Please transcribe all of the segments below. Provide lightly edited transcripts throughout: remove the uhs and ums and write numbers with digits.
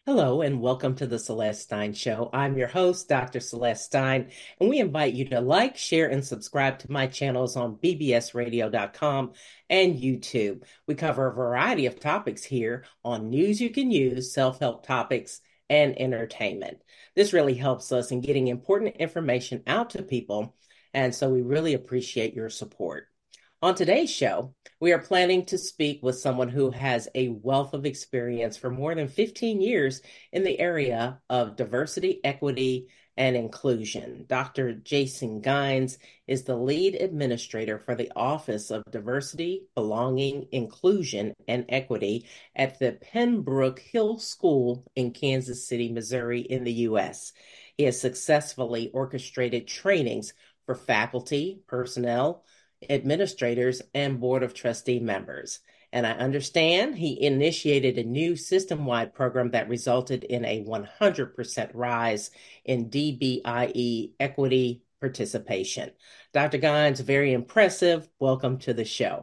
Hello and welcome to the Celeste Stein Show. I'm your host, Dr. Celeste Stein, and we invite you to like, share, and subscribe to my channels on bbsradio.com and YouTube. We cover a variety of topics here on news you can use, self-help topics, and entertainment. This really helps us in getting important information out to people, and so we really appreciate your support. On today's show, we are planning to speak with someone who has a wealth of experience for more than 15 years in the area of diversity, equity, and inclusion. Dr. Jason Gines is the lead administrator for the Office of Diversity, Belonging, Inclusion, and Equity at the Pembroke Hill School in Kansas City, Missouri, in the U.S. He has successfully orchestrated trainings for faculty, personnel, administrators, and board of trustee members. And I understand he initiated a new system-wide program that resulted in a 100% rise in DBIE equity participation. Dr. Gines, very impressive. Welcome to the show.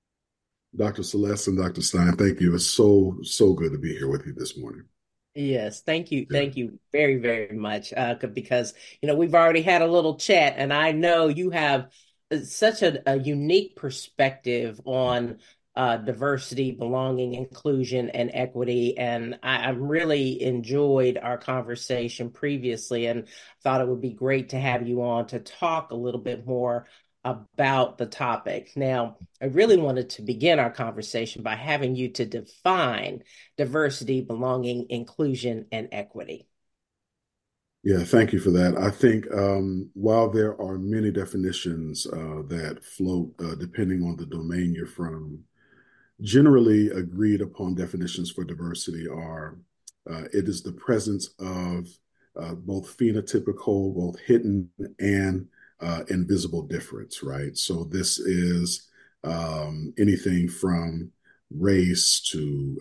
Dr. Celeste and Dr. Stein, thank you. It's so good to be here with you this morning. Yes, thank you. Yeah. Thank you very, very much. Because, we've already had a little chat, and I know you have such a unique perspective on diversity, belonging, inclusion, and equity. And I really enjoyed our conversation previously and thought it would be great to have you on to talk a little bit more about the topic. Now, I really wanted to begin our conversation by having you to define diversity, belonging, inclusion, and equity. Yeah, thank you for that. I think while there are many definitions that float depending on the domain you're from, generally agreed upon definitions for diversity are it is the presence of both phenotypical, both hidden and invisible difference, right? So this is anything from race to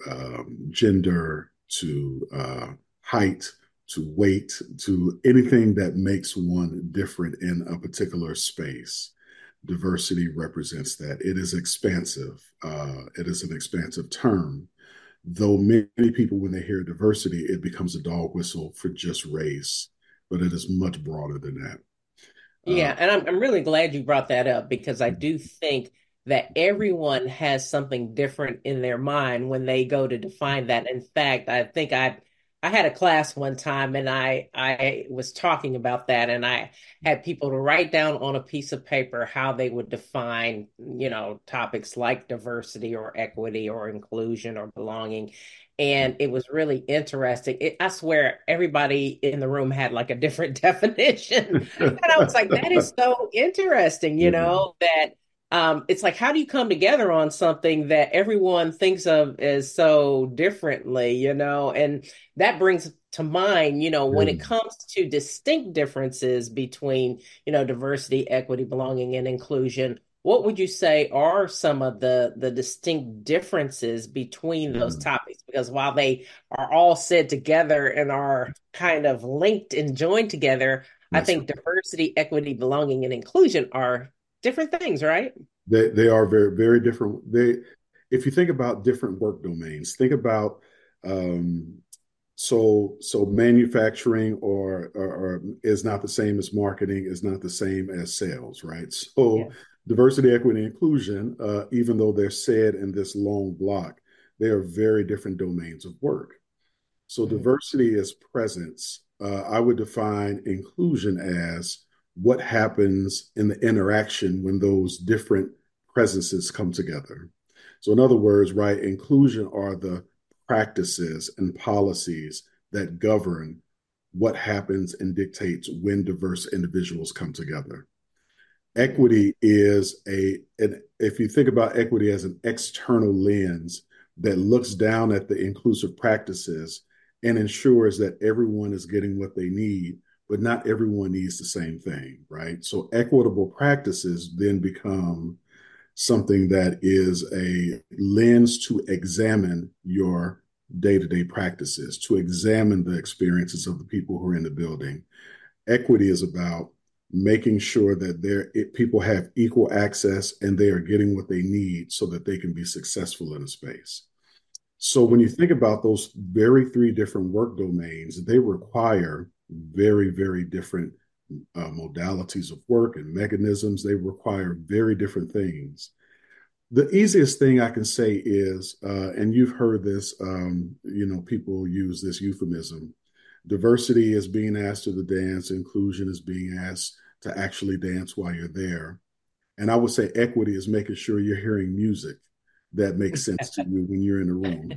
gender to height to weight to anything that makes one different in a particular space. Diversity represents that. It is expansive. It is an expansive term. Though many people, when they hear diversity, it becomes a dog whistle for just race, but it is much broader than that. Uh, Yeah, and I'm really glad you brought that up because I do think that everyone has something different in their mind when they go to define that. In fact, I think I had a class one time and I was talking about that and I had people to write down on a piece of paper how they would define, topics like diversity or equity or inclusion or belonging. And it was really interesting. I swear everybody in the room had like a different definition. And I was like, that is so interesting, yeah, that it's like, how do you come together on something that everyone thinks of as so differently, And that brings to mind, when yeah. it comes to distinct differences between, diversity, equity, belonging, and inclusion, what would you say are some of the distinct differences between those Mhm. topics? Because while they are all said together and are kind of linked and joined together, I Yes, think diversity, equity, belonging, and inclusion are different things, right? they are very different. If you think about different work domains, think about um, so manufacturing or is not the same as marketing, is not the same as sales, right? So Yeah. diversity, equity, and inclusion, even though they're said in this long block, they are very different domains of work. So Mhm. diversity is presence. I would define inclusion as what happens in the interaction when those different presences come together. So, in other words, right, inclusion are the practices and policies that govern what happens and dictates when diverse individuals come together. Equity is if you think about equity as an external lens that looks down at the inclusive practices and ensures that everyone is getting what they need, but not everyone needs the same thing, right? So equitable practices then become something that is a lens to examine your day-to-day practices, to examine the experiences of the people who are in the building. Equity is about making sure that people have equal access and they are getting what they need so that they can be successful in a space. So when you think about those very three different work domains, they require very, very different modalities of work and mechanisms. They require very different things. The easiest thing I can say is, and you've heard this, people use this euphemism. Diversity is being asked to the dance, inclusion is being asked to actually dance while you're there. And I would say equity is making sure you're hearing music that makes sense to you when you're in the room.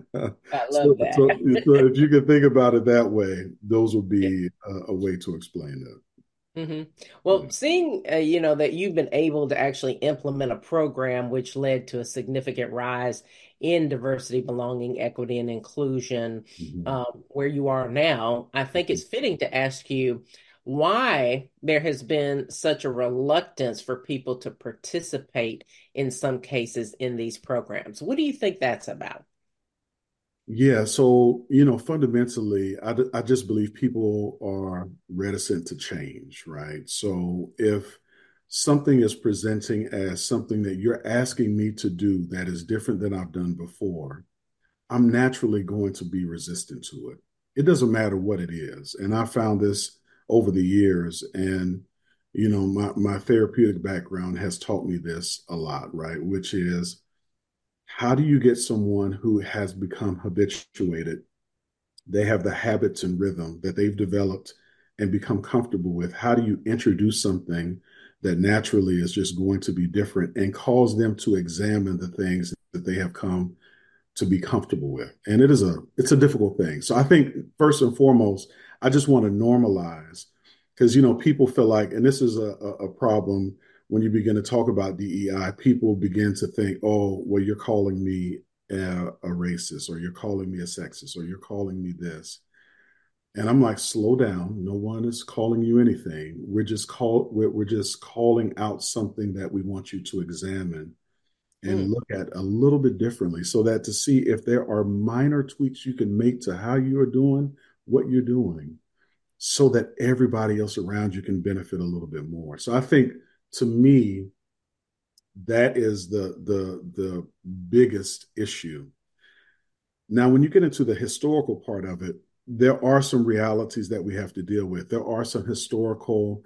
I so, love that. so, so if you can think about it that way, those would be a way to explain that. hmm Yeah. Well, seeing that you've been able to actually implement a program which led to a significant rise in diversity, belonging, equity, and inclusion, Mhm. where you are now, I think it's fitting to ask you why there has been such a reluctance for people to participate in some cases in these programs. What do you think that's about? Yeah, so fundamentally, I just believe people are reticent to change, right? So if something is presenting as something that you're asking me to do that is different than I've done before, I'm naturally going to be resistant to it. It doesn't matter what it is. And I found this over the years, and my therapeutic background has taught me this a lot, right? Which is, how do you get someone who has become habituated? They have the habits and rhythm that they've developed and become comfortable with. How do you introduce something that naturally is just going to be different and cause them to examine the things that they have come to be comfortable with? And it's a difficult thing. So I think first and foremost, I just want to normalize, because people feel like, and this is a problem when you begin to talk about DEI, people begin to think, oh, well, you're calling me a racist, or you're calling me a sexist, or you're calling me this. And I'm like, slow down. No one is calling you anything. We're just calling out something that we want you to examine and Mm, look at a little bit differently, so that to see if there are minor tweaks you can make to how you are doing what you're doing, so that everybody else around you can benefit a little bit more. So I think, to me, that is the biggest issue. Now, when you get into the historical part of it, there are some realities that we have to deal with. There are some historical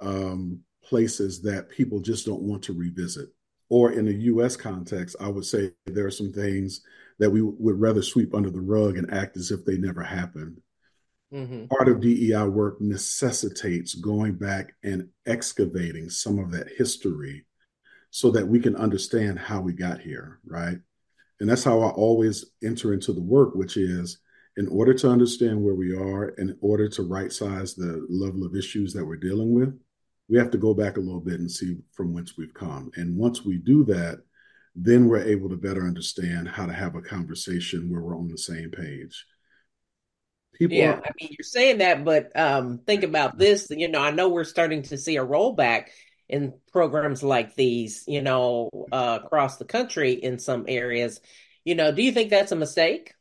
places that people just don't want to revisit. Or in the US context, I would say there are some things that we would rather sweep under the rug and act as if they never happened. hmm Part of DEI work necessitates going back and excavating some of that history so that we can understand how we got here, right? And that's how I always enter into the work, which is, in order to understand where we are, in order to right size the level of issues that we're dealing with, we have to go back a little bit and see from whence we've come. And once we do that, then we're able to better understand how to have a conversation where we're on the same page. People Yeah, are, I mean, you're saying that, but think about this. I know we're starting to see a rollback in programs like these, across the country in some areas. Do you think that's a mistake?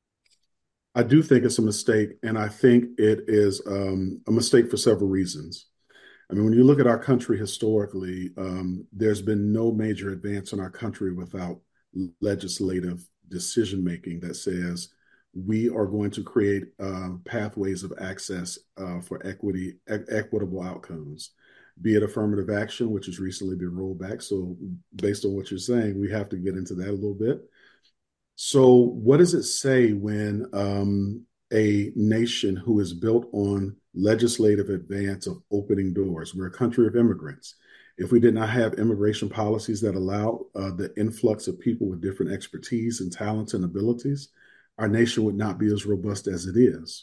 I do think it's a mistake, and I think it is a mistake for several reasons. I mean, when you look at our country historically, there's been no major advance in our country without legislative decision making that says we are going to create pathways of access for equitable outcomes, be it affirmative action, which has recently been rolled back. So, based on what you're saying, we have to get into that a little bit. So, what does it say when a nation who is built on legislative advance of opening doors? We're a country of immigrants. If we did not have immigration policies that allow the influx of people with different expertise and talents and abilities, our nation would not be as robust as it is.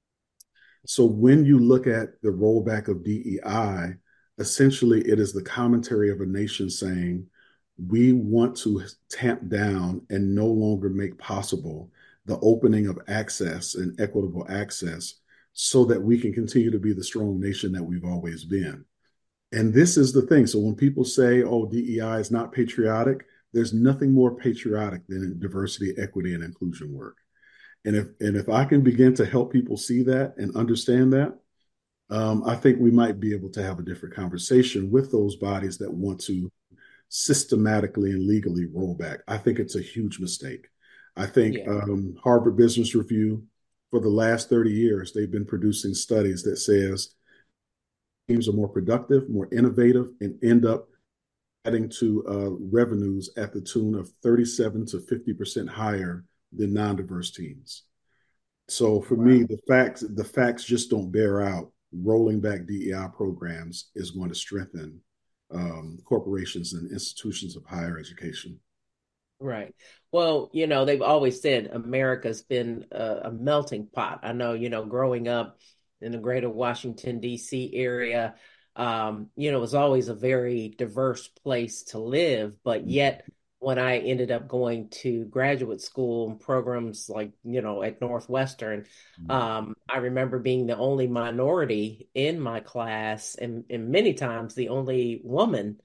So when you look at the rollback of DEI, essentially it is the commentary of a nation saying, we want to tamp down and no longer make possible the opening of access and equitable access, so that we can continue to be the strong nation that we've always been. And this is the thing. So when people say, oh, DEI is not patriotic, there's nothing more patriotic than diversity, equity, and inclusion work. And if I can begin to help people see that and understand that, I think we might be able to have a different conversation with those bodies that want to systematically and legally roll back. I think it's a huge mistake. I think Yeah. Harvard Business Review, for the last 30 years, they've been producing studies that says teams are more productive, more innovative, and end up adding to revenues at the tune of 37 to 50% higher than non-diverse teams. So for me, Wow. the facts just don't bear out. Rolling back DEI programs is going to strengthen corporations and institutions of higher education. Right. Well, they've always said America's been a melting pot. I know, growing up in the greater Washington, D.C. area, it was always a very diverse place to live. But yet, when I ended up going to graduate school and programs like, at Northwestern, I remember being the only minority in my class and many times the only woman,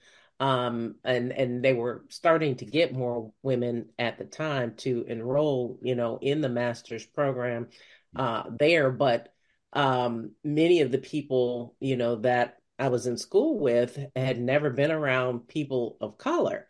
and they were starting to get more women at the time to enroll, in the master's program there. But many of the people, that I was in school with had never been around people of color,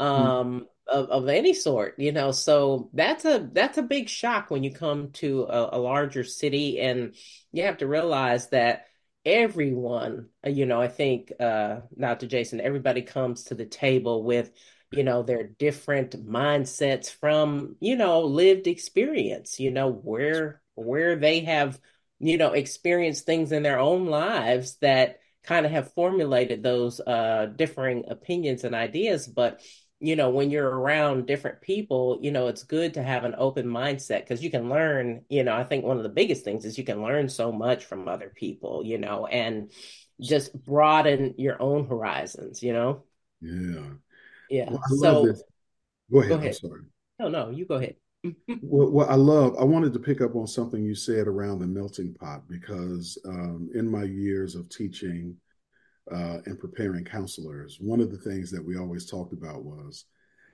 of any sort, so that's a big shock when you come to a larger city, and you have to realize that everyone, I think, Dr. Jason, everybody comes to the table with, their different mindsets from, lived experience, where they have, experienced things in their own lives that kind of have formulated those differing opinions and ideas. But when you're around different people, it's good to have an open mindset because you can learn, I think one of the biggest things is you can learn so much from other people, and just broaden your own horizons. Yeah. Yeah. Well, I love So this. Go go ahead. I'm ahead. sorry. No, no, you go ahead. I wanted to pick up on something you said around the melting pot because in my years of teaching and preparing counselors, one of the things that we always talked about was,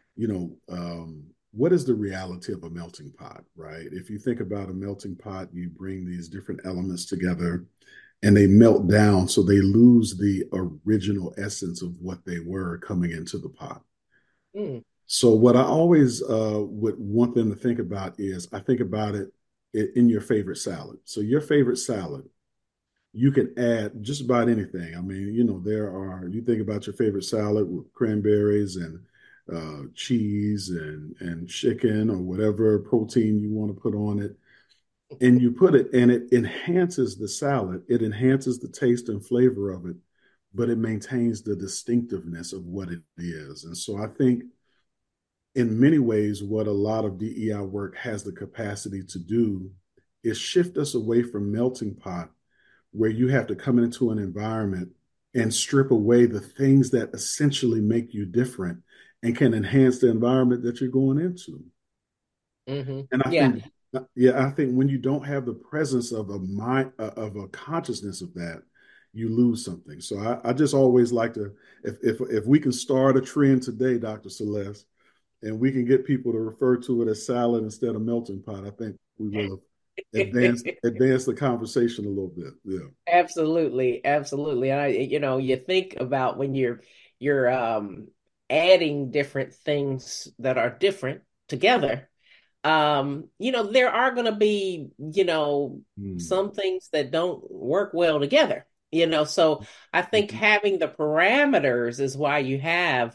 what is the reality of a melting pot, right? If you think about a melting pot, you bring these different elements together and they melt down, so they lose the original essence of what they were coming into the pot. Mm, So what I always would want them to think about is I think about it in your favorite salad. So your favorite salad, you can add just about anything. I mean, you think about your favorite salad with cranberries and cheese and chicken or whatever protein you want to put on it. And you put it, and it enhances the salad. It enhances the taste and flavor of it, but it maintains the distinctiveness of what it is. And so I think in many ways, what a lot of DEI work has the capacity to do is shift us away from melting pot, where you have to come into an environment and strip away the things that essentially make you different and can enhance the environment that you're going into. And I yeah. think, yeah, I think when you don't have the presence of a mind, of a consciousness of that, you lose something. So I just always like to, if we can start a trend today, Dr. Celeste, and we can get people to refer to it as salad instead of melting pot, I think we will have advanced the conversation a little bit. Yeah. Absolutely, absolutely. And you think about when you're adding different things that are different together. There are going to be, Hmm. some things that don't work well together, so I think Mhm. having the parameters is why you have,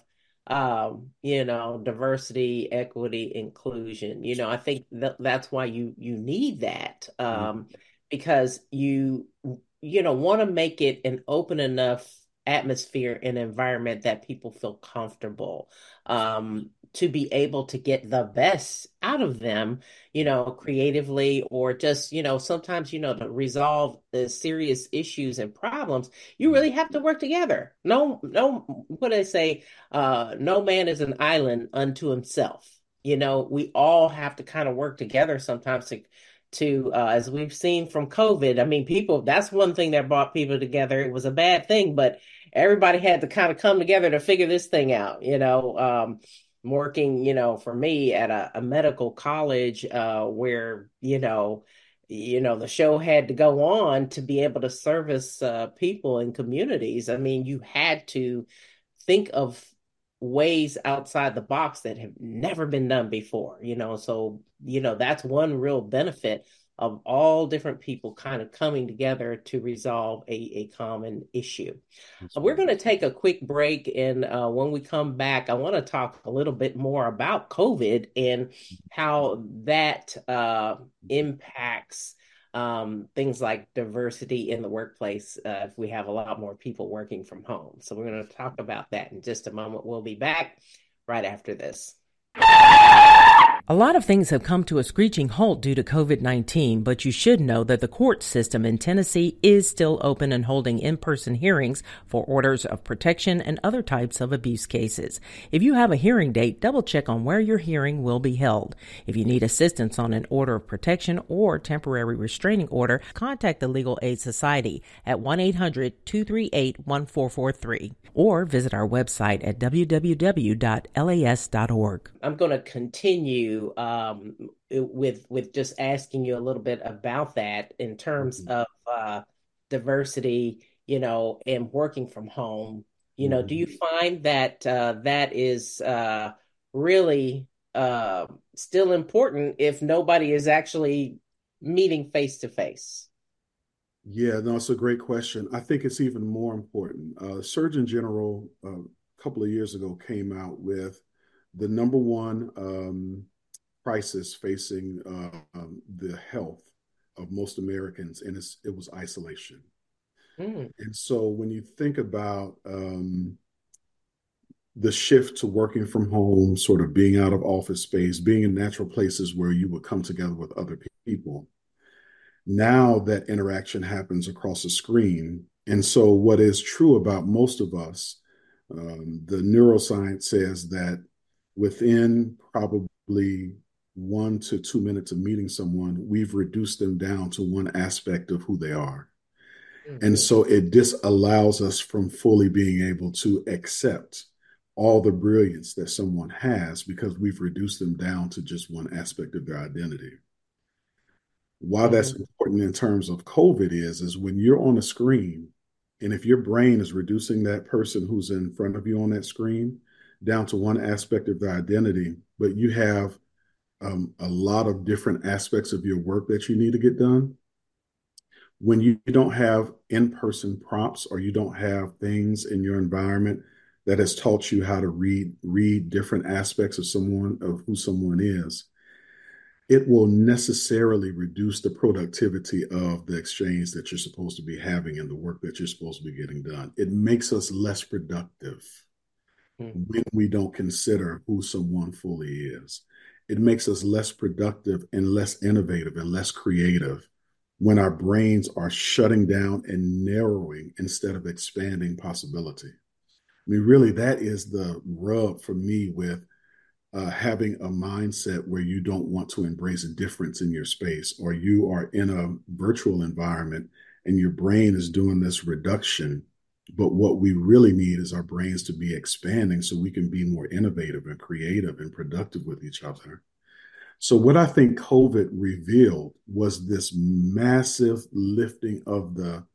diversity, equity, inclusion. I think that's why you need that, because you want to make it an open enough atmosphere and environment that people feel comfortable, to be able to get the best out of them, creatively, or just, sometimes, to resolve the serious issues and problems, you really have to work together. No, no, what do they say? No man is an island unto himself. We all have to kind of work together sometimes to as we've seen from COVID. I mean, that's one thing that brought people together. It was a bad thing, but everybody had to kind of come together to figure this thing out, working, for me at a medical college, where, the show had to go on to be able to service people and communities. I mean, you had to think of ways outside the box that have never been done before, so that's one real benefit of all different people kind of coming together to resolve a common issue. That's We're right. going to take a quick break, and when we come back, I want to talk a little bit more about COVID and how that impacts things like diversity in the workplace if we have a lot more people working from home. So we're going to talk about that in just a moment. We'll be back right after this. A lot of things have come to a screeching halt due to COVID-19, but you should know that the court system in Tennessee is still open and holding in-person hearings for orders of protection and other types of abuse cases. If you have a hearing date, double check on where your hearing will be held. If you need assistance on an order of protection or temporary restraining order, contact the Legal Aid Society at 1-800-238-1443 or visit our website at www.las.org. I'm going to continue with just asking you a little bit about that in terms of diversity, and working from home. Do you find that that is really still important if nobody is actually meeting face to face? Yeah, no, it's a great question. I think it's even more important. Surgeon General a couple of years ago came out with the number one crisis facing the health of most Americans, and it was isolation. And so when you think about the shift to working from home, sort of being out of office space, being in natural places where you would come together with other people, now that interaction happens across a screen. And so what is true about most of us, the neuroscience says that within probably 1 to 2 minutes of meeting someone, we've reduced them down to one aspect of who they are. And so it disallows us from fully being able to accept all the brilliance that someone has because we've reduced them down to just one aspect of their identity. Why that's important in terms of COVID is when you're on a screen, and if your brain is reducing that person who's in front of you on that screen down to one aspect of their identity, but you have a lot of different aspects of your work that you need to get done. When you don't have in-person prompts or you don't have things in your environment that has taught you how to read different aspects of who someone is, it will necessarily reduce the productivity of the exchange that you're supposed to be having and the work that you're supposed to be getting done. It makes us less productive when we don't consider who someone fully is. It makes us less productive and less innovative and less creative when our brains are shutting down and narrowing instead of expanding possibility. I mean, really, that is the rub for me with having a mindset where you don't want to embrace a difference in your space, or you are in a virtual environment and your brain is doing this reduction. But what we really need is our brains to be expanding so we can be more innovative and creative and productive with each other. So what I think COVID revealed was this massive lifting of the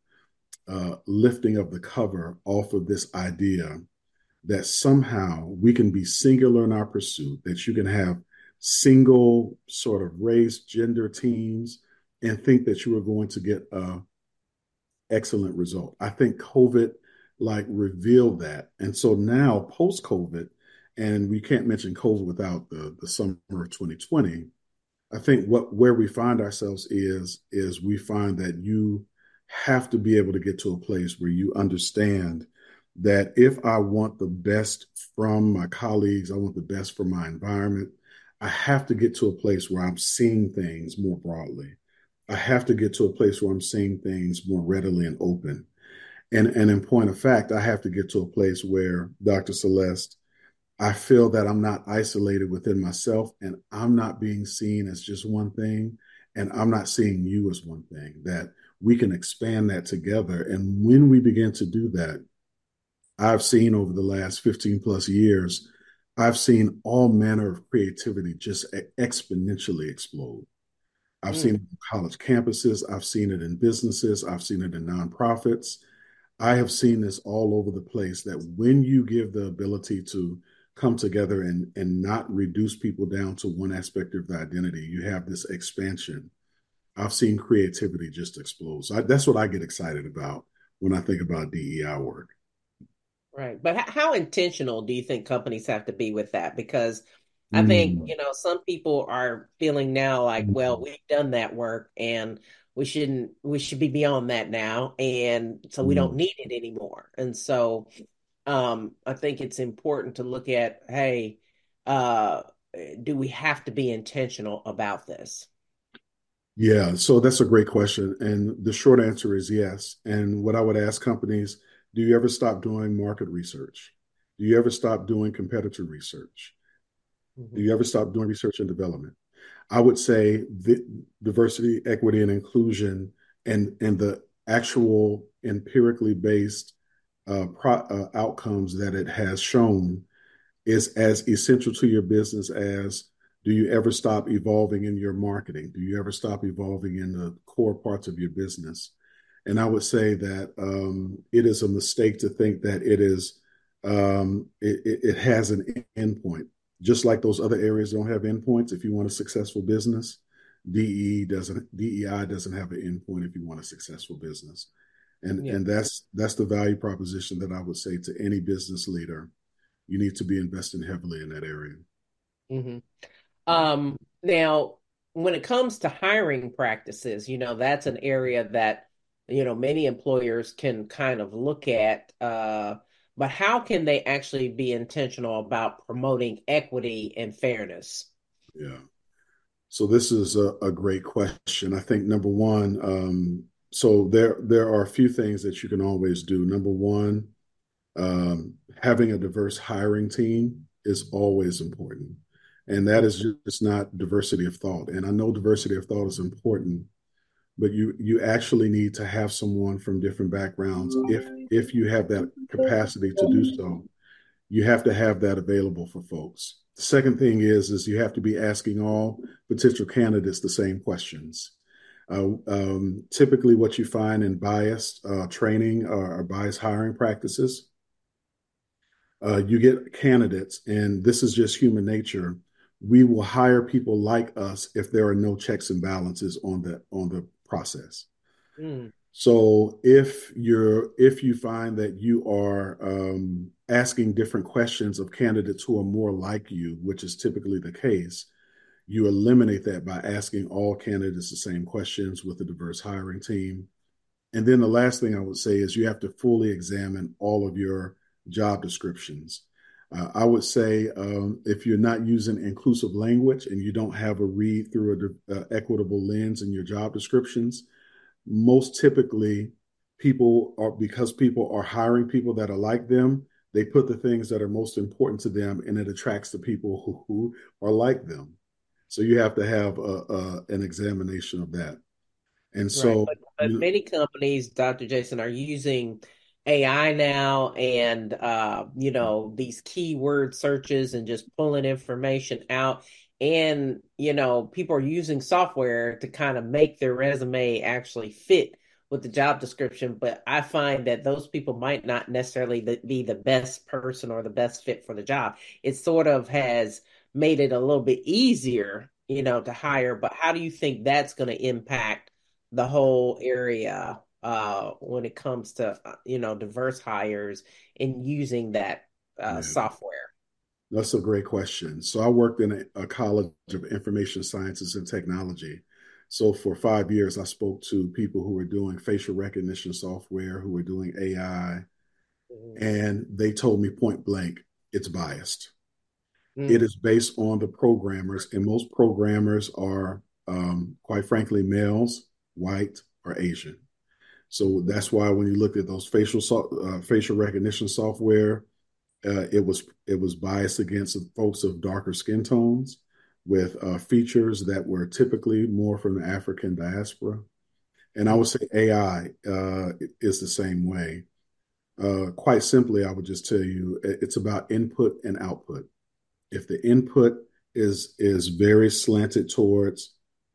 cover off of this idea that somehow we can be singular in our pursuit, that you can have single sort of race, gender teams, and think that you are going to get an excellent result. I think COVID revealed that. And so now post-COVID, and we can't mention COVID without the summer of 2020, I think where we find ourselves is we find that you have to be able to get to a place where you understand that if I want the best from my colleagues, I want the best from my environment, I have to get to a place where I'm seeing things more broadly. I have to get to a place where I'm seeing things more readily and open. And in point of fact, I have to get to a place where, Dr. Celeste, I feel that I'm not isolated within myself and I'm not being seen as just one thing. And I'm not seeing you as one thing, that we can expand that together. And when we begin to do that, I've seen over the last 15 plus years, I've seen all manner of creativity just exponentially explode. I've seen it in college campuses. I've seen it in businesses. I've seen it in nonprofits. I have seen this all over the place, that when you give the ability to come together and not reduce people down to one aspect of the identity. You have this expansion. I've seen creativity just explode. So that's what I get excited about when I think about DEI work. Right. But how intentional do you think companies have to be with that? Because I think, Mm. some people are feeling now like, well, we've done that work and we should be beyond that now. And so we don't Mm. need it anymore. And so I think it's important to look at, hey, uh, do we have to be intentional about this? Yeah, so that's a great question. And the short answer is yes. And what I would ask companies, do you ever stop doing market research? Do you ever stop doing competitor research? Do Hmm. you ever stop doing research and development? I would say the diversity, equity, and inclusion and the actual empirically based outcomes that it has shown is as essential to your business as do you ever stop evolving in your marketing? Do you ever stop evolving in the core parts of your business? And I would say that it is a mistake to think that it has an endpoint. Just like those other areas don't have endpoints. If you want a successful business, DEI doesn't have an endpoint if you want a successful business. Yeah. And that's the value proposition that I would say to any business leader. You need to be investing heavily in that area. Hmm. Now, when it comes to hiring practices, that's an area that, many employers can kind of look at. But how can they actually be intentional about promoting equity and fairness? Yeah. So this is a great question. I think number one, so there are a few things that you can always do. Number one, having a diverse hiring team is always important. And that is just not diversity of thought. And I know diversity of thought is important, but you actually need to have someone from different backgrounds. If you have that capacity to do so, you have to have that available for folks. The second thing is you have to be asking all potential candidates the same questions. Typically, what you find in biased training or biased hiring practices, you get candidates, and this is just human nature. We will hire people like us if there are no checks and balances on the process. Mm, So if you find that you are asking different questions of candidates who are more like you, which is typically the case, you eliminate that by asking all candidates the same questions with a diverse hiring team. And then the last thing I would say is you have to fully examine all of your job descriptions. I would say if you're not using inclusive language and you don't have a read through a equitable lens in your job descriptions, most typically people are because people are hiring people that are like them, they put the things that are most important to them and it attracts the people who are like them. So you have to have an examination of that. And right. so, But many companies, Dr. Jason, are using AI now and these keyword searches and just pulling information out. And, people are using software to kind of make their resume actually fit with the job description. But I find that those people might not necessarily be the best person or the best fit for the job. It sort of has made it a little bit easier, to hire. But how do you think that's going to impact the whole area when it comes to diverse hires and using that yeah, software? that's a great question. So I worked in a college of information sciences and technology. So for 5 years, I spoke to people who were doing facial recognition software, who were doing AI, Mhm. and they told me point blank, it's biased. It Mm. is based on the programmers, and most programmers are, quite frankly, males, white, or Asian. So that's why when you look at those facial recognition software, it was biased against folks of darker skin tones with features that were typically more from the African diaspora. And I would say AI is the same way. Quite simply, I would just tell you it's about input and output. If the input is very slanted towards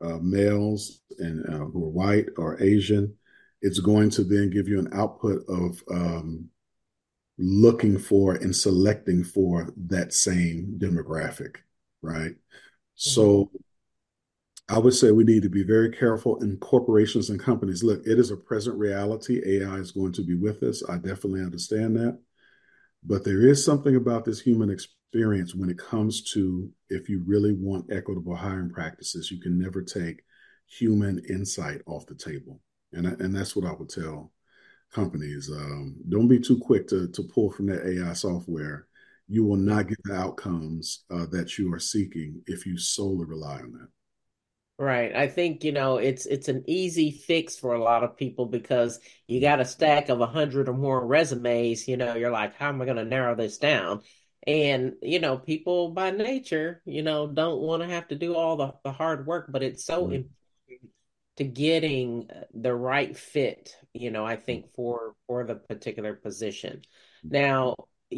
males and who are white or Asian, it's going to then give you an output of looking for and selecting for that same demographic, right? Mhm. So I would say we need to be very careful in corporations and companies. Look, it is a present reality. AI is going to be with us. I definitely understand that. But there is something about this human experience when it comes to if you really want equitable hiring practices, you can never take human insight off the table. And that's what I would tell companies. Don't be too quick to pull from that AI software. You will Yeah. not get the outcomes that you are seeking if you solely rely on that. Right. I think, it's an easy fix for a lot of people because you got a stack of 100 or more resumes, you're like, how am I going to narrow this down? And, people by nature, don't want to have to do all the hard work, but it's so Right. important to getting the right fit, I think for the particular position. Now,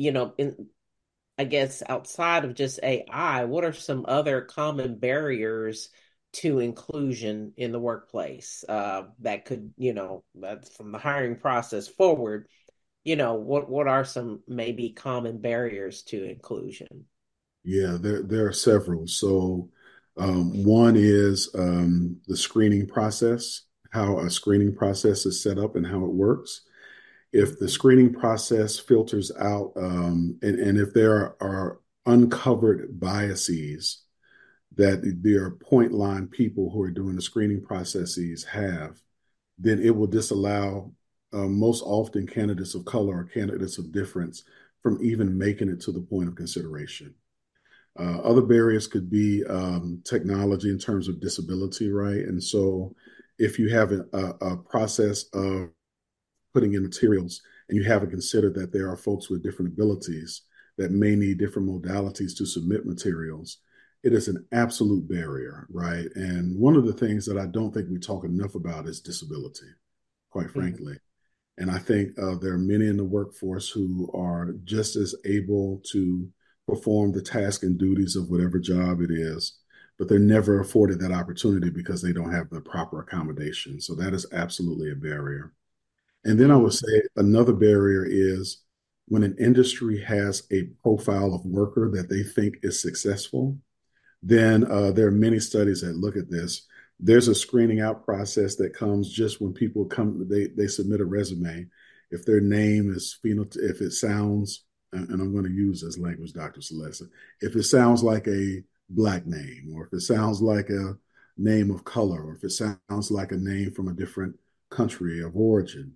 I guess outside of just AI, what are some other common barriers to inclusion in the workplace that could, from the hiring process forward, what are some maybe common barriers to inclusion? Yeah, there are several. So one is the screening process, how a screening process is set up and how it works. If the screening process filters out, and if there are uncovered biases that their point line people who are doing the screening processes have, then it will disallow most often candidates of color or candidates of difference from even making it to the point of consideration. Other barriers could be technology in terms of disability, right? And so if you have a process of putting in materials and you haven't considered that there are folks with different abilities that may need different modalities to submit materials, it is an absolute barrier, right? And one of the things that I don't think we talk enough about is disability, quite Mhm. frankly. And I think there are many in the workforce who are just as able to perform the task and duties of whatever job it is, but they're never afforded that opportunity because they don't have the proper accommodation. So that is absolutely a barrier. And then I would Mm. say another barrier is when an industry has a profile of worker that they think is successful, then there are many studies that look at this. There's a screening out process that comes just when people come, they submit a resume. If their name is if it sounds, and I'm going to use this language, Dr. Celeste, if it sounds like a Black name, or if it sounds like a name of color, or if it sounds like a name from a different country of origin,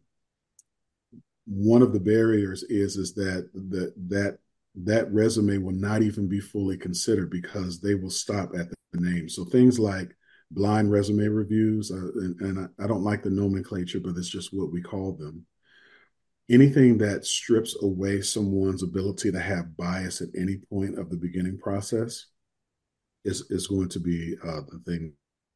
one of the barriers is that resume will not even be fully considered because they will stop at the name. So things like blind resume reviews, and I don't like the nomenclature, but it's just what we call them. Anything that strips away someone's ability to have bias at any point of the beginning process is going to be the thing.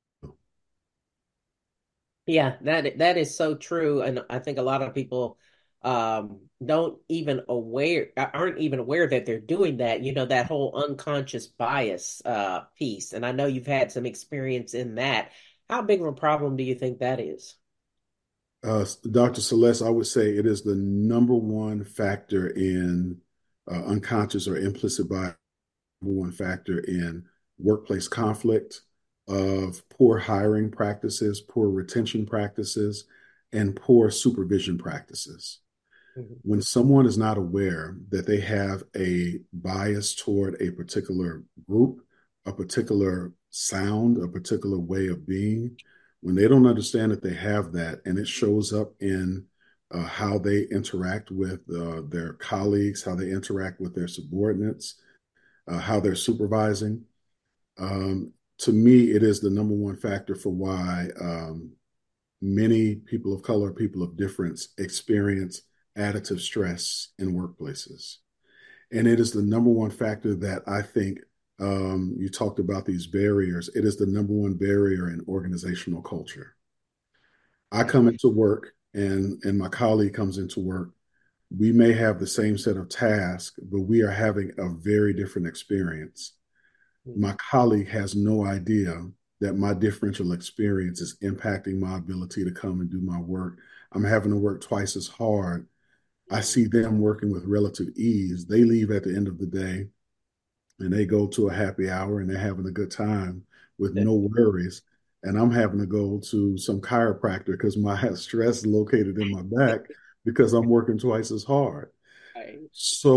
Yeah, that is so true, and I think a lot of people don't even aware aren't even aware that they're doing that. That whole unconscious bias piece, and I know you've had some experience in that. How big of a problem do you think that is? Dr. Celeste, I would say it is the number one factor in unconscious or implicit bias, number one factor in workplace conflict, of poor hiring practices, poor retention practices, and poor supervision practices. Mhm. When someone is not aware that they have a bias toward a particular group, a particular sound, a particular way of being, when they don't understand that they have that, and it shows up in how they interact with their colleagues, how they interact with their subordinates, how they're supervising. To me, it is the number one factor for why many people of color, people of difference experience additive stress in workplaces. And it is the number one factor that I think you talked about these barriers. It is the number one barrier in organizational culture. I Yeah. come into work and my colleague comes into work. We may have the same set of tasks, but we are having a very different experience. Mhm. My colleague has no idea that my differential experience is impacting my ability to come and do my work. I'm having to work twice as hard I see them working with relative ease. They leave at the end of the day and they go to a happy hour and they're having a good time with no worries. And I'm having to go to some chiropractor because my stress is located in my back because I'm working twice as hard. Right.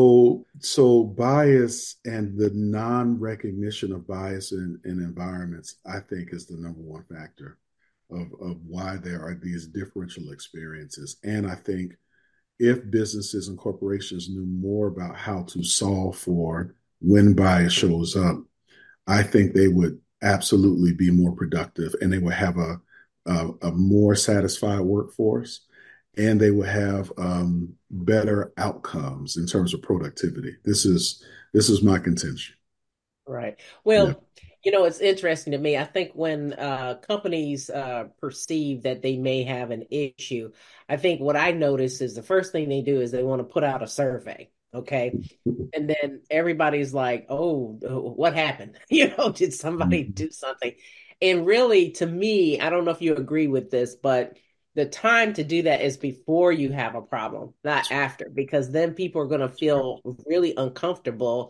So bias and the non-recognition of bias in environments, I think, is the number one factor of why there are these differential experiences. And I think if businesses and corporations knew more about how to solve for when bias shows up, I think they would absolutely be more productive and they would have a more satisfied workforce and they would have better outcomes in terms of productivity. This is my contention. Right. Yeah. Well, it's interesting to me. I think when companies perceive that they may have an issue, I think what I notice is the first thing they do is they want to put out a survey. Okay. And then everybody's like, oh, what happened? Did somebody Mhm. do something? And really, to me, I don't know if you agree with this, but the time to do that is before you have a problem, not after, because then people are going to feel really uncomfortable,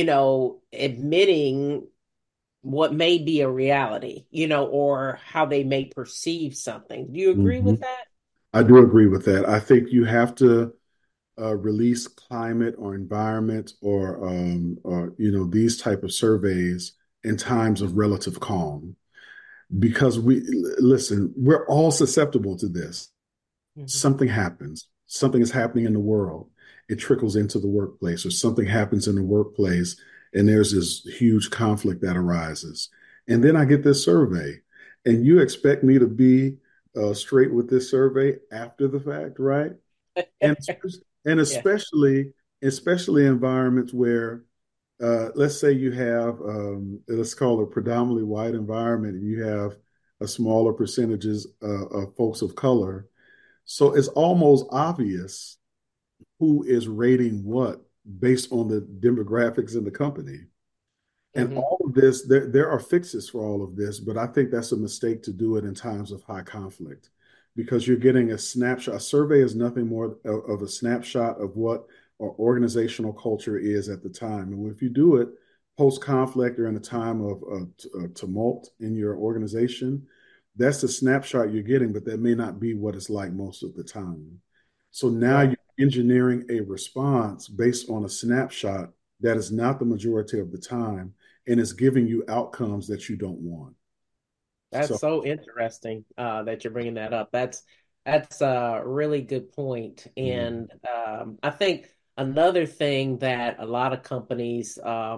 admitting what may be a reality, or how they may perceive something. Do you agree with Mhm. that? I do agree with that. I think you have to release climate or environment or these type of surveys in times of relative calm because we listen, we're all susceptible to this. Mhm. Something happens, something is happening in the world, it trickles into the workplace, or something happens in the workplace, and there's this huge conflict that arises. And then I get this survey, and you expect me to be straight with this survey after the fact, right? And and Yeah. especially environments where let's say you have let's call it a predominantly white environment, and you have a smaller percentages of folks of color, so it's almost obvious who is rating what based on the demographics in the company. And Hmm. all of this, there are fixes for all of this, but I think that's a mistake to do it in times of high conflict because you're getting a snapshot. A survey is nothing more of a snapshot of what our organizational culture is at the time. And if you do it post conflict or in a time of tumult in your organization, that's the snapshot you're getting, but that may not be what it's like most of the time. So now Right. you're engineering a response based on a snapshot that is not the majority of the time and it's giving you outcomes that you don't want. That's So, so interesting that you're bringing that up. That's a really good point. mm, And I think another thing that a lot of companies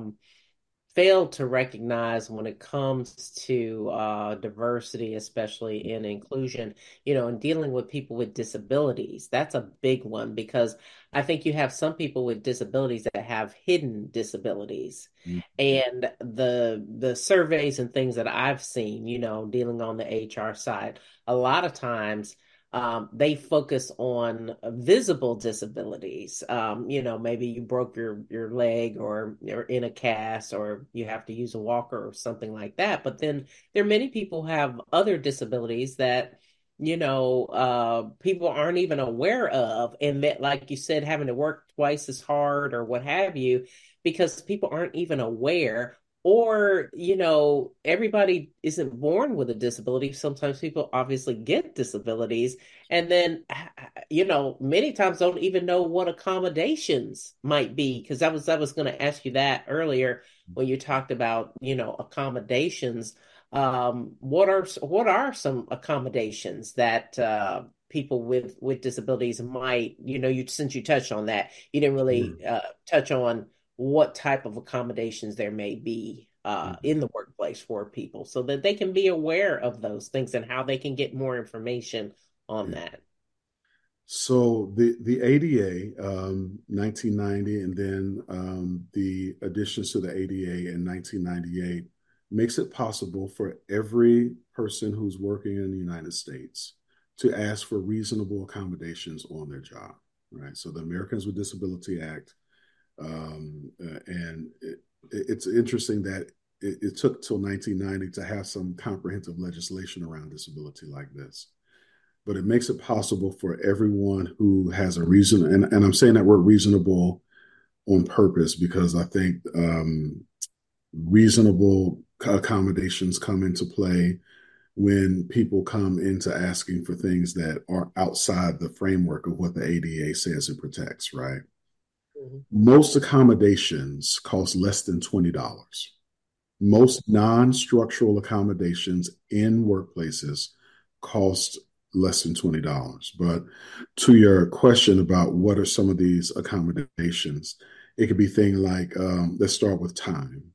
fail to recognize when it comes to diversity, especially in inclusion, and dealing with people with disabilities. That's a big one because I think you have some people with disabilities that have hidden disabilities. mm, And the surveys and things that I've seen, dealing on the HR side, a lot of times they focus on visible disabilities. Maybe you broke your leg or you're in a cast or you have to use a walker or something like that. But then there are many people who have other disabilities that, people aren't even aware of. And that, like you said, having to work twice as hard or what have you, because people aren't even aware or everybody isn't born with a disability. Sometimes people obviously get disabilities and then many times don't even know what accommodations might be because I was going to ask you that earlier when you talked about accommodations. What are some accommodations that people with disabilities might, you since you touched on that, you didn't sure. really touch on what type of accommodations there may be Mhm. in the workplace for people so that they can be aware of those things and how they can get more information on Yeah. that. So the ADA, 1990, and then the additions to the ADA in 1998 makes it possible for every person who's working in the United States to ask for reasonable accommodations on their job, right? So the Americans with Disability Act, and it's interesting that it took till 1990 to have some comprehensive legislation around disability like this. but it makes it possible for everyone who has a reason. And I'm saying that word reasonable on purpose because I think reasonable accommodations come into play when people come into asking for things that are outside the framework of what the ADA says it protects, right? Mhm. Most accommodations cost less than $20. Most non-structural accommodations in workplaces cost less than $20. But to your question about what are some of these accommodations, it could be things like, let's start with time.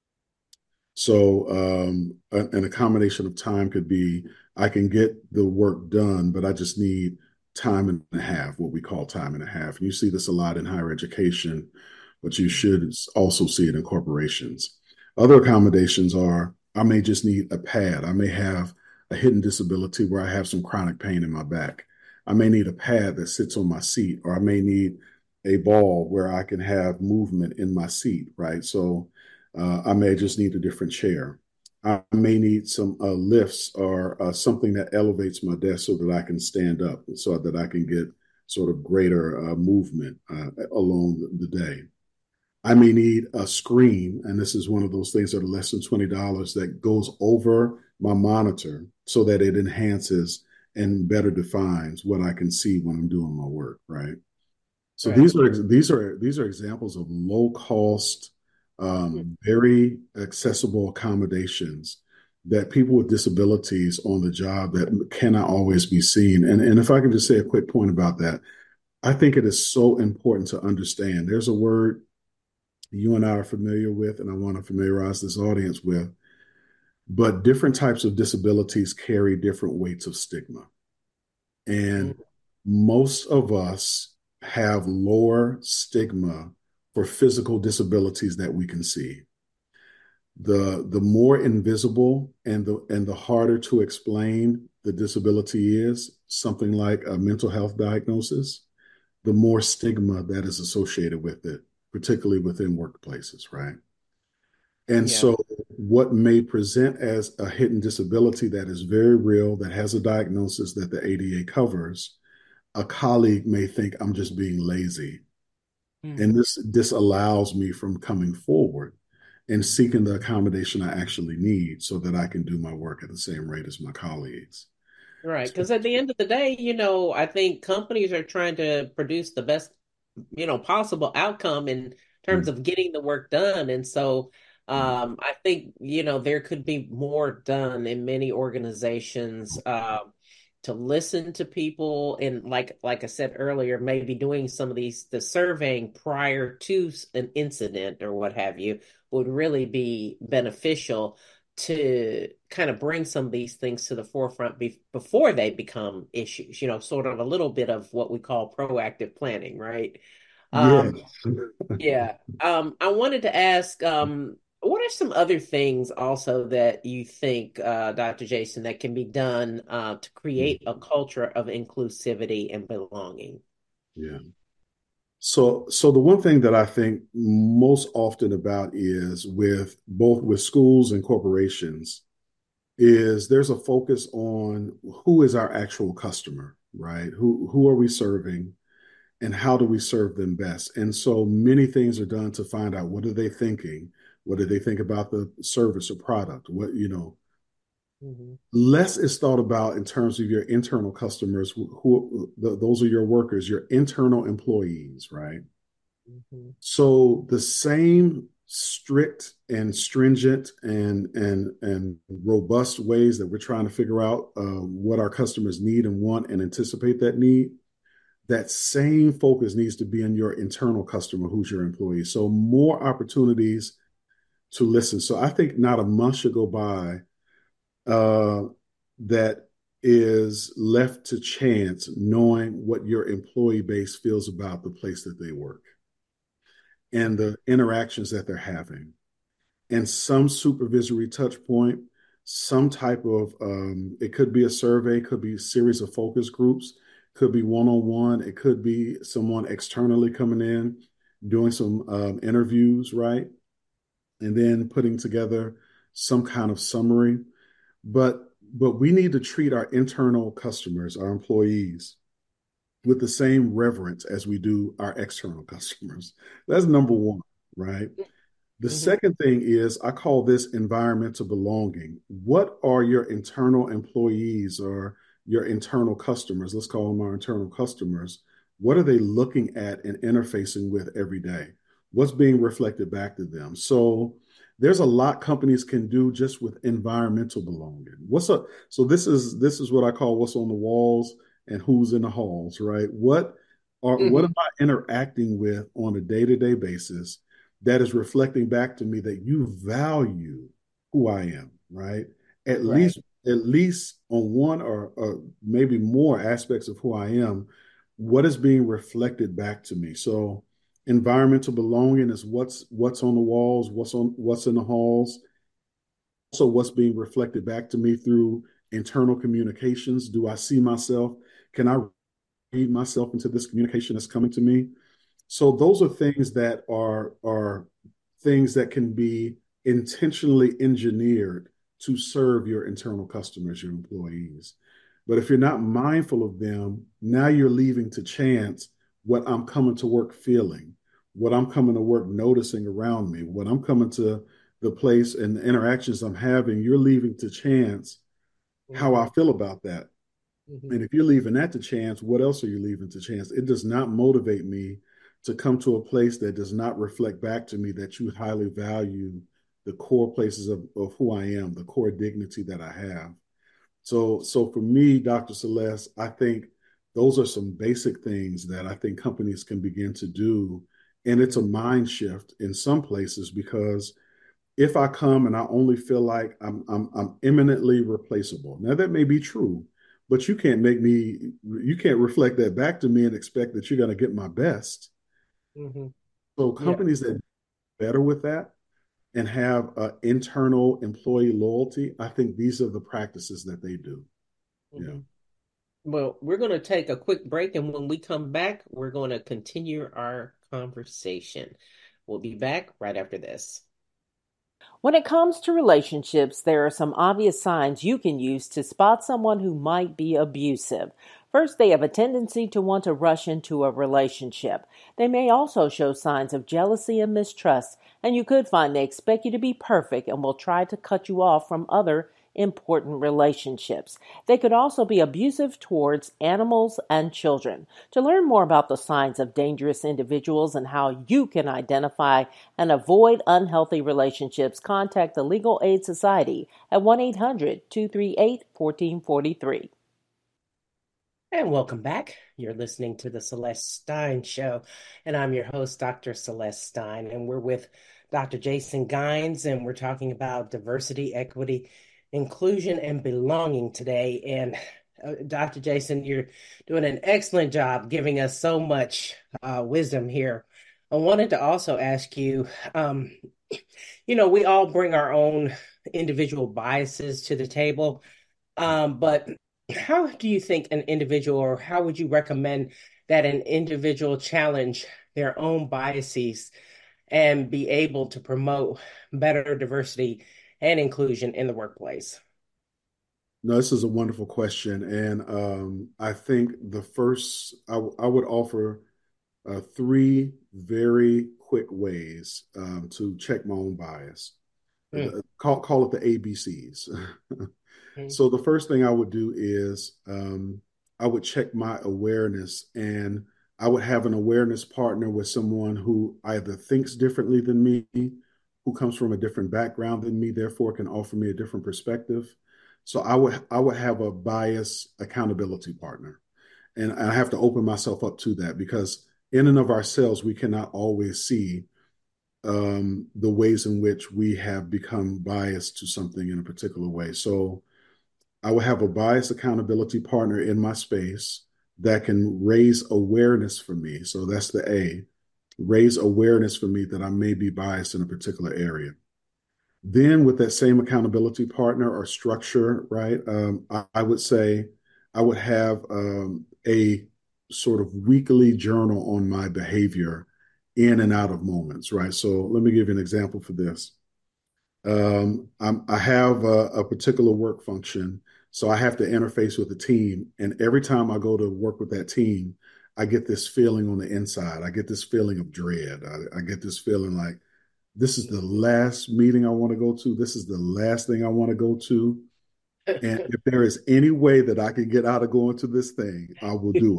So an accommodation of time could be I can get the work done, but I just need time and a half, what we call time and a half. And you see this a lot in higher education, but you should also see it in corporations. Other accommodations are I may just need a pad. I may have a hidden disability where I have some chronic pain in my back. I may need a pad that sits on my seat, or I may need a ball where I can have movement in my seat, right? So I may just need a different chair. I may need some lifts or something that elevates my desk so that I can stand up, so that I can get sort of greater movement along the day. I may need a screen, and this is one of those things that are less than $20 that goes over my monitor so that it enhances and better defines what I can see when I'm doing my work, right? So Right. these are examples of low cost, very accessible accommodations that people with disabilities on the job that cannot always be seen. And if I can just say a quick point about that, I think it is so important to understand. There's a word you and I are familiar with, and I want to familiarize this audience with, but different types of disabilities carry different weights of stigma. And Mhm. most of us have lower stigma for physical disabilities that we can see. The more invisible and the harder to explain the disability is, something like a mental health diagnosis, the more stigma that is associated with it, particularly within workplaces, right? And Yeah. so, what may present as a hidden disability that is very real, that has a diagnosis that the ADA covers, a colleague may think I'm just being lazy. And Mhm. this allows me from coming forward and seeking the accommodation I actually need so that I can do my work at the same rate as my colleagues. Right. Because at the end of the day, I think companies are trying to produce the best, possible outcome in terms of getting the work done. And so I think, there could be more done in many organizations to listen to people and like I said earlier, maybe doing some of the surveying prior to an incident or what have you would really be beneficial to kind of bring some of these things to the forefront before they become issues, sort of a little bit of what we call proactive planning, right? Yeah. Yeah. I wanted to ask, what are some other things also that you think, Dr. Jason, that can be done to create a culture of inclusivity and belonging? Yeah. So the one thing that I think most often about is with both with schools and corporations is there's a focus on who is our actual customer, right? Who are we serving and how do we serve them best? And so many things are done to find out what are they thinking? What do they think about the service or product? Hmm. Less is thought about in terms of your internal customers, those are your workers, your internal employees, right? Hmm. So the same strict and stringent and robust ways that we're trying to figure out what our customers need and want and anticipate that need, that same focus needs to be in your internal customer, who's your employee. So more opportunities to listen. So I think not a month should go by uh, that is left to chance knowing what your employee base feels about the place that they work and the interactions that they're having and some supervisory touch point, some type of it could be a survey, could be a series of focus groups, could be one-on-one, it could be someone externally coming in doing some interviews, right? And then putting together some kind of summary. But but we need to treat our internal customers, our employees, with the same reverence as we do our external customers. That's number one, right? The Hmm. second thing is I call this environmental belonging. What are your internal employees or your internal customers? Let's call them our internal customers. What are they looking at and interfacing with every day? What's being reflected back to them? So there's a lot companies can do just with environmental belonging. What's up? So this is what I call what's on the walls and who's in the halls, right? What am Hmm. I interacting with on a day-to-day basis that is reflecting back to me that you value who I am, right? At Right. least, at least on one or maybe more aspects of who I am, what is being reflected back to me. So environmental belonging is what's on the walls, what's in the halls, also what's being reflected back to me through internal communications. Do I see myself? Can I read myself into this communication that's coming to me? So those are things that are things that can be intentionally engineered to serve your internal customers, your employees. But if you're not mindful of them, now you're leaving to chance what I'm coming to work feeling, what I'm coming to work noticing around me, what I'm coming to the place and the interactions I'm having, you're leaving to chance how I Hmm. feel about that. Hmm. And if you're leaving that to chance, what else are you leaving to chance? It does not motivate me to come to a place that does not reflect back to me that you highly value the core places of who I am, the core dignity that I have. So for me, Dr. Celeste, I think those are some basic things that I think companies can begin to do. And it's a Hmm. mind shift in some places because if I come and I only feel like I'm eminently replaceable. Now that may be true, but you can't reflect that back to me and expect that you're going to get my best. Hmm. So Yeah. companies that do better with that and have internal employee loyalty, I think these are the practices that they do. Yeah. Hmm. Well, we're going to take a quick break, and when we come back, we're going to continue our conversation. We'll be back right after this. When it comes to relationships, there are some obvious signs you can use to spot someone who might be abusive. First, they have a tendency to want to rush into a relationship. They may also show signs of jealousy and mistrust, and you could find they expect you to be perfect and will try to cut you off from other important relationships. They could also be abusive towards animals and children. To learn more about the signs of dangerous individuals and how you can identify and avoid unhealthy relationships, contact the Legal Aid Society at 1-800-238-1443. And welcome back. You're listening to the Celeste Stein Show, and I'm your host, Dr. Celeste Stein, and we're with Dr. Jason Gines, and we're talking about diversity, equity, inclusion, and belonging today. And Dr. Jason, you're doing an excellent job giving us so much wisdom here. I wanted to also ask you, um, we all bring our own individual biases to the table. But how do you think an individual, or how would you recommend that an individual challenge their own biases and be able to promote better diversity and inclusion in the workplace? No, this is a wonderful question. And I think I would offer three very quick ways to check my own bias. Mm. Call it the ABCs. Mm. So the first thing I would do is I would check my awareness, and I would have an awareness partner with someone who either thinks differently than me, who comes from a different background than me, therefore can offer me a different perspective. So I would have a bias accountability partner, and I have to open myself up to that because in and of ourselves we cannot always see the ways in which we have become biased to something in a particular way. So I will have a bias accountability partner in my space that can raise awareness for me. So that's the A, raise awareness for me that I may be biased in a particular area. Then, with that same accountability partner or structure, right, I would say I would have a sort of weekly journal on my behavior in and out of moments, right? So, let me give you an example for this. I have a particular work function. So I have to interface with the team. And every time I go to work with that team, I get this feeling on the inside. I get this feeling of dread. I get this feeling like this is the last meeting I want to go to. This is the last thing I want to go to. And if there is any way that I can get out of going to this thing, I will do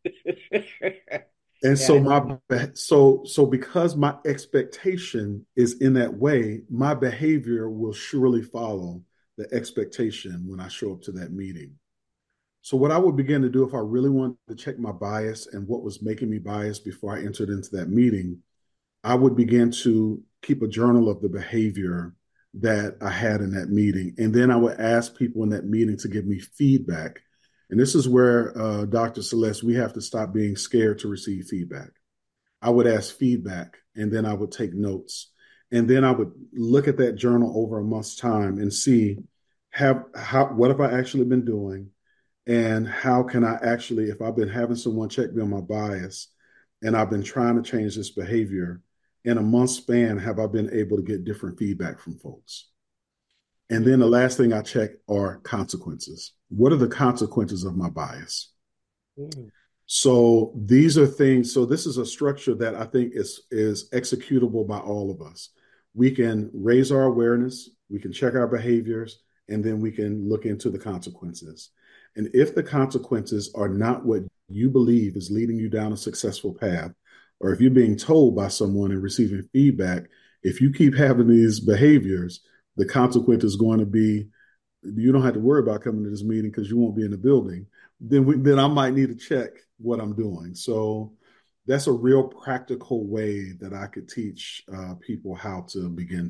it. And so Yeah. so because my expectation is in that way, my behavior will surely follow the expectation when I show up to that meeting. So what I would begin to do if I really wanted to check my bias and what was making me biased before I entered into that meeting, I would begin to keep a journal of the behavior that I had in that meeting. And then I would ask people in that meeting to give me feedback. And this is where, Dr. Celeste, we have to stop being scared to receive feedback. I would ask feedback and then I would take notes. And then I would look at that journal over a month's time and see what have I actually been doing, and how can I actually, if I've been having someone check me on my bias and I've been trying to change this behavior, in a month span, have I been able to get different feedback from folks? And then the last thing I check are consequences. What are the consequences of my bias? Mm. So these are things. So this is a structure that I think is executable by all of us. We can raise our awareness, we can check our behaviors, and then we can look into the consequences. And if the consequences are not what you believe is leading you down a successful path, or if you're being told by someone and receiving feedback, if you keep having these behaviors, the consequence is going to be you don't have to worry about coming to this meeting because you won't be in the building. Then I might need to check what I'm doing. So that's a real practical way that I could teach people how to begin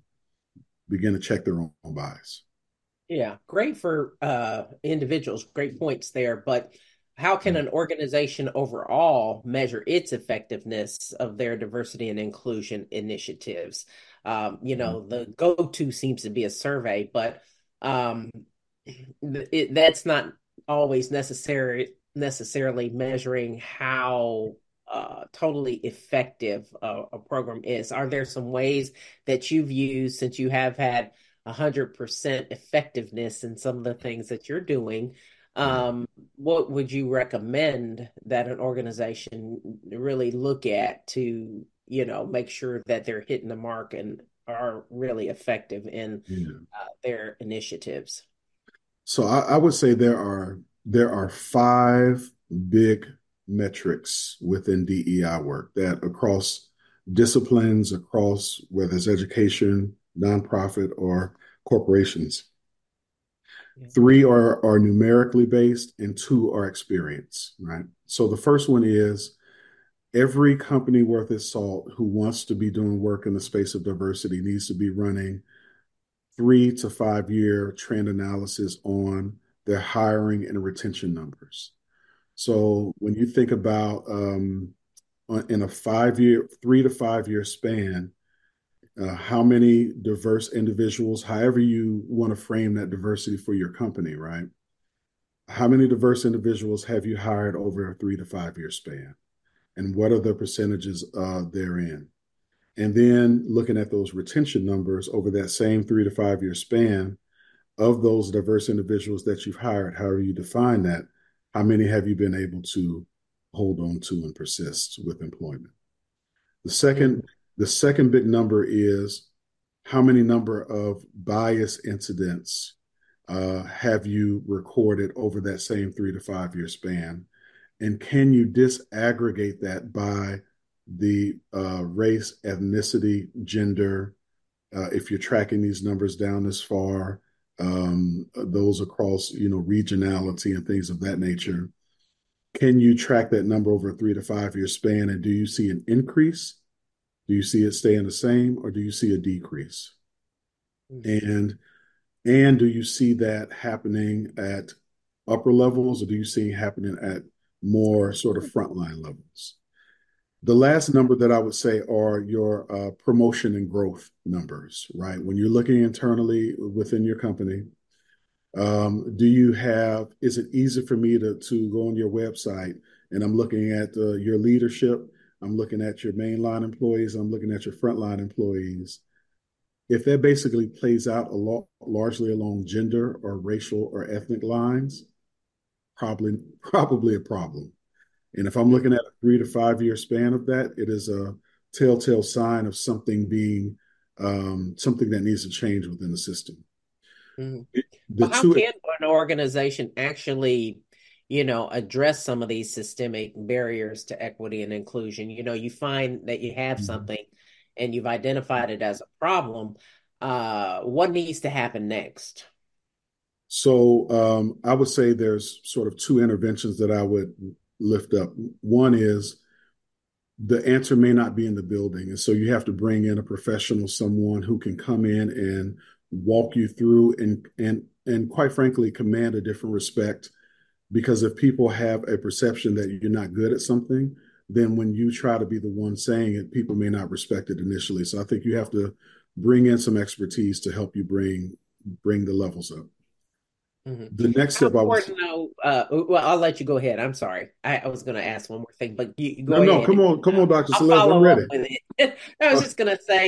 to check their own bias. Yeah, great for individuals, great points there. But how can an organization overall measure its effectiveness of their diversity and inclusion initiatives? The go-to seems to be a survey, but um, that's not always necessarily measuring how totally effective a program is. Are there some ways that you've used, since you have had 100% effectiveness in some of the things that you're doing? What would you recommend that an organization really look at to, make sure that they're hitting the mark and are really effective in Yeah. their initiatives? So I would say there are five big metrics within DEI work that across disciplines, across whether it's education, nonprofit, or corporations. Yeah. Three are numerically based and two are experience, right? So the first one is every company worth its salt who wants to be doing work in the space of diversity needs to be running 3 to 5 year trend analysis on their hiring and retention numbers. So when you think about in a 5 year, 3 to 5 year span, how many diverse individuals, however you want to frame that diversity for your company, right? How many diverse individuals have you hired over a 3 to 5 year span? And what are the percentages therein? And then looking at those retention numbers over that same 3 to 5 year span of those diverse individuals that you've hired, however you define that, how many have you been able to hold on to and persist with employment? The second, Mhm. the second big number is how many number of bias incidents have you recorded over that same 3 to 5 year span? And can you disaggregate that by the race, ethnicity, gender, if you're tracking these numbers down this far, those across, regionality and things of that nature. Can you track that number over a 3 to 5 year span? And do you see an increase? Do you see it staying the same, or do you see a decrease? Mhm. And and do you see that happening at upper levels, or do you see it happening at more sort of frontline levels? The last number that I would say are your promotion and growth numbers, right? When you're looking internally within your company, is it easy for me to go on your website and I'm looking at your leadership, I'm looking at your mainline employees, I'm looking at your frontline employees. if that basically plays out largely along gender or racial or ethnic lines, probably a problem. And if I'm looking at a 3 to 5 year span of that, it is a telltale sign of something being something that needs to change within the system. Mm-hmm. The Well, how two, can an organization actually, address some of these systemic barriers to equity and inclusion? You find that you have something and you've identified it as a problem. What needs to happen next? I would say there's sort of two interventions that I would lift up. One is the answer may not be in the building. And so you have to bring in a professional, someone who can come in and walk you through and quite frankly, command a different respect. Because if people have a perception that you're not good at something, then when you try to be the one saying it, people may not respect it initially. So I think you have to bring in some expertise to help you bring the levels up. Mhm. The next How step I was important though? Well, I'll let you go ahead. I'm sorry. I was going to ask one more thing, but you no, go no, ahead. come on, Dr. I'll Celeste, I'm follow up ready. with it. I was just going to say,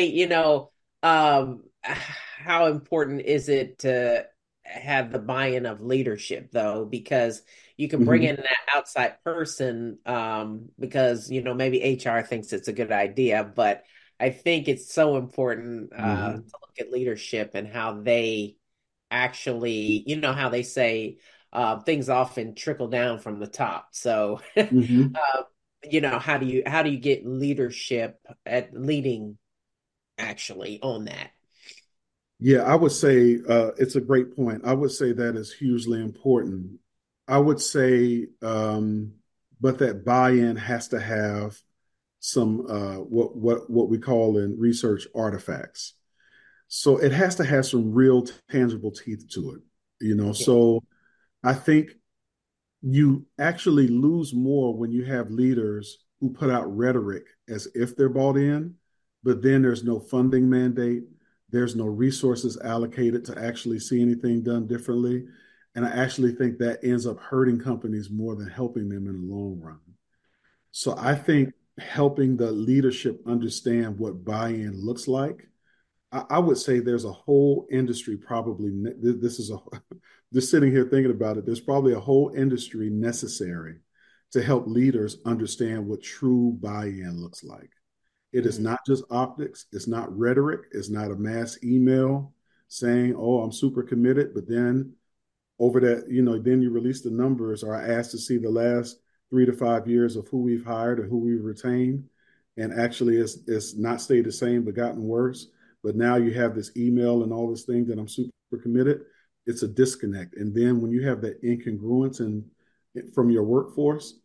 how important is it to have the buy-in of leadership, though? Because you can bring in Mhm, that outside person, because, maybe HR thinks it's a good idea, but I think it's so important to mhm, look at leadership and how they actually, how they say things often trickle down from the top. So, mhm. how do you get leadership at leading actually on that? Yeah, I would say it's a great point. I would say that is hugely important. I would say, but that buy-in has to have some what we call in research artifacts. So it has to have some real tangible teeth to it, you know. Yeah. So I think you actually lose more when you have leaders who put out rhetoric as if they're bought in, but then there's no funding mandate, there's no resources allocated to actually see anything done differently. And I actually think that ends up hurting companies more than helping them in the long run. So I think helping the leadership understand what buy-in looks like, I would say there's a whole industry probably. This is a just sitting here thinking about it. There's probably a whole industry necessary to help leaders understand what true buy-in looks like. It is Mhm. not just optics. It's not rhetoric. It's not a mass email saying, "Oh, I'm super committed," but then over that, then you release the numbers or are asked to see the last 3 to 5 years of who we've hired or who we've retained. And actually it's not stayed the same, but gotten worse. But now you have this email and all this thing that I'm super committed. It's a disconnect. And then when you have that incongruence and from your workforce,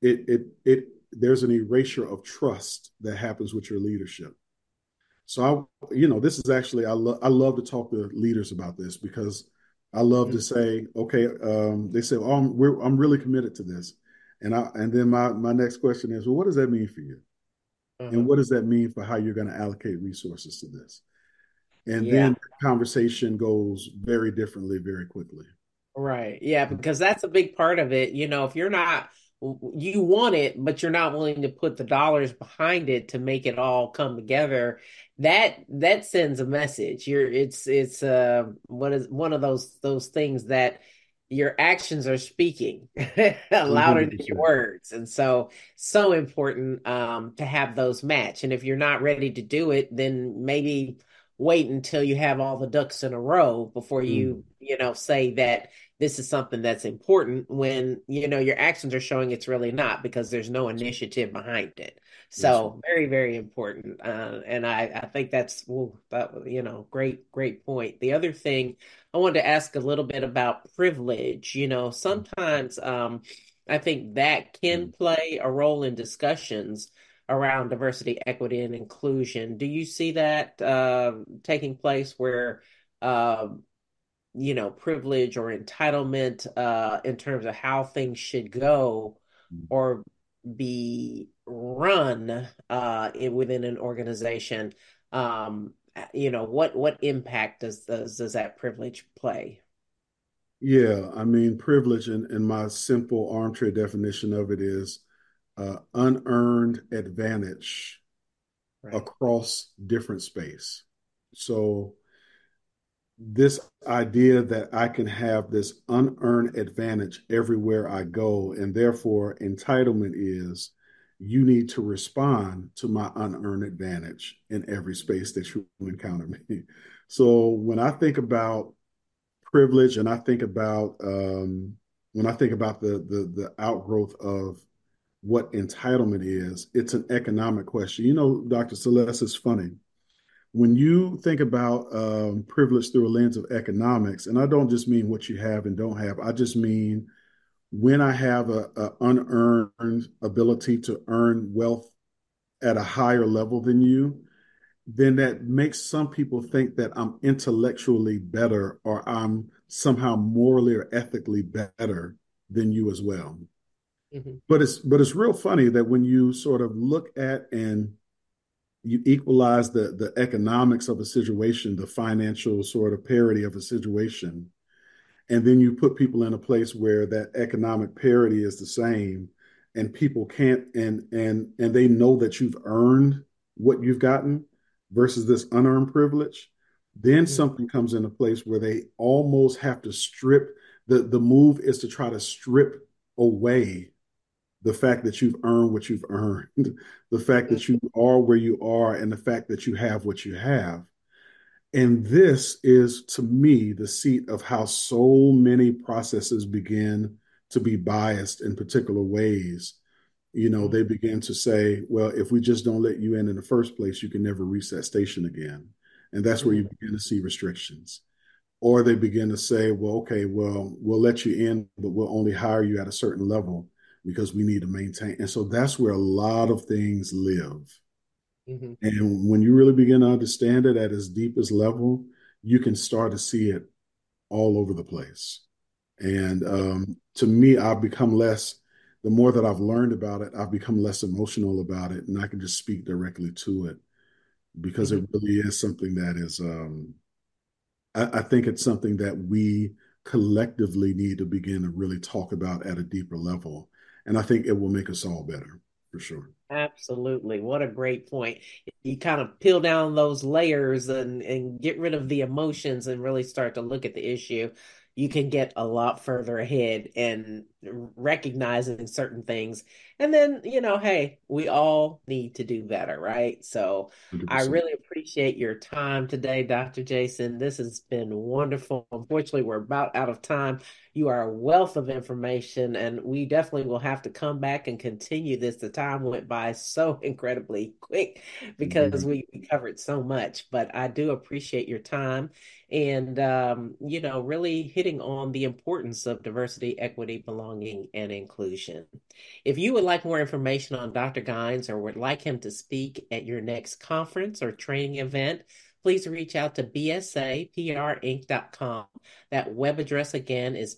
there's an erasure of trust that happens with your leadership. So this is actually I love to talk to leaders about this because I love to Mhm. say, okay, they say, oh, I'm really committed to this, and then my next question is, well, what does that mean for you, and Uh-huh. what does that mean for how you're going to allocate resources to this, and then Yeah. the conversation goes very differently very quickly. Right. Yeah, because that's a big part of it. If you're not, you want it, but you're not willing to put the dollars behind it to make it all come together, that sends a message. It's what is one of those things that your actions are speaking louder than your 100%. words. And so important to have those match. And if you're not ready to do it, then maybe wait until you have all the ducks in a row before Mm, say that this is something that's important when your actions are showing it's really not because there's no initiative behind it. that's right. So very, very important, and I think that's great point. The other thing I wanted to ask a little bit about privilege. Sometimes I think that can Mm. play a role in discussions around diversity, equity, and inclusion. Do you see that taking place where privilege or entitlement in terms of how things should go or be run within an organization? What impact does that privilege play? Yeah, I mean, privilege in my simple armchair definition of it is unearned advantage Right. across different space. So this idea that I can have this unearned advantage everywhere I go, and therefore entitlement is you need to respond to my unearned advantage in every space that you encounter me. So when I think about privilege, and I think about when I think about the outgrowth of what entitlement is, it's an economic question. You know, Dr. Celeste, is funny when you think about privilege through a lens of economics, and I don't just mean what you have and don't have, I just mean when I have a unearned ability to earn wealth at a higher level than you, then that makes some people think that I'm intellectually better or I'm somehow morally or ethically better than you as well. Mm-hmm. But it's real funny that when you sort of look at and you equalize the economics of a situation, the financial sort of parity of a situation, and then you put people in a place where that economic parity is the same, and people can't and they know that you've earned what you've gotten versus this unearned privilege, then Mm-hmm. something comes into place where they almost have to strip the move is to try to strip away the fact that you've earned what you've earned, the fact that you are where you are, and the fact that you have what you have. And this is, to me, the seat of how so many processes begin to be biased in particular ways. You know, Mm-hmm. they begin to say, well, if we just don't let you in the first place, you can never reach that station again. And that's where Mm-hmm. you begin to see restrictions. Or they begin to say, well, okay, well, we'll let you in, but we'll only hire you at a certain level because we need to maintain. And so that's where a lot of things live. Mm-hmm. And when you really begin to understand it at its deepest level, you can start to see it all over the place. And to me, I've become less, the more that I've learned about it, I've become less emotional about it. And I can just speak directly to it because Mm-hmm. it really is something that is, I think it's something that we collectively need to begin to really talk about at a deeper level. And I think it will make us all better for sure. Absolutely. What a great point. You kind of peel down those layers and get rid of the emotions and really start to look at the issue. You can get a lot further ahead and recognizing certain things. And then, hey, we all need to do better, right? So I 100%. really appreciate your time today, Dr. Jason. This has been wonderful. Unfortunately, we're about out of time. You are a wealth of information, and we definitely will have to come back and continue this. The time went by so incredibly quick because Indeed. we covered so much, but I do appreciate your time and, really hitting on the importance of diversity, equity, belonging, and inclusion. If you would like more information on Dr. Gines or would like him to speak at your next conference or training event, please reach out to bsaPRinc.com. That web address again is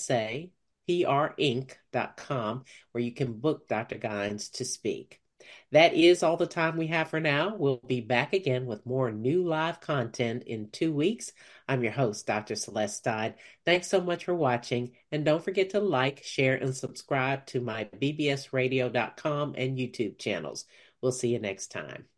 bsaPRinc.com, where you can book Dr. Gines to speak. That is all the time we have for now. We'll be back again with more new live content in 2 weeks. I'm your host, Dr. Celeste Stein. Thanks so much for watching. And don't forget to like, share, and subscribe to my bbsradio.com and YouTube channels. We'll see you next time.